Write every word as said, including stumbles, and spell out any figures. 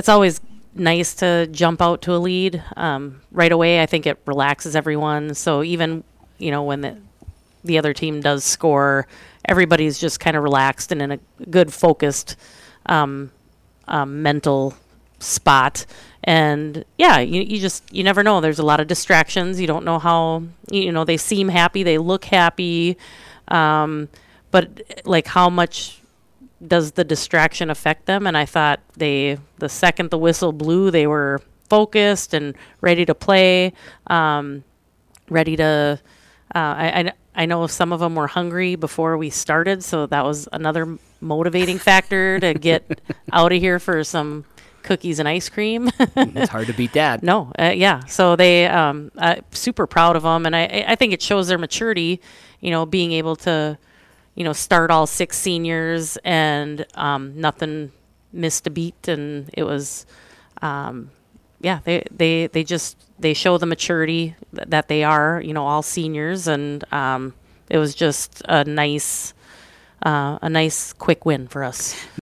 it's always nice to jump out to a lead um, right away. I think it relaxes everyone. So even, you know, when the the other team does score, everybody's just kind of relaxed and in a good focused um, um, mental spot. And yeah, you, you just, you never know. There's a lot of distractions. You don't know how, you know, they seem happy, they look happy. Um, but like how much does the distraction affect them? And I thought they, the second the whistle blew, they were focused and ready to play, um, ready to, uh, I, I, I know some of them were hungry before we started, so that was another motivating factor to get out of here for some cookies and ice cream. It's hard to beat that. No, uh, yeah. So they, um, uh, super proud of them, and I, I think it shows their maturity, you know, being able to, you know, start all six seniors and um, nothing missed a beat, and it was, um, yeah, they, they, they just, they show the maturity th- that they are, you know, all seniors, and um, it was just a nice, uh, a nice quick win for us.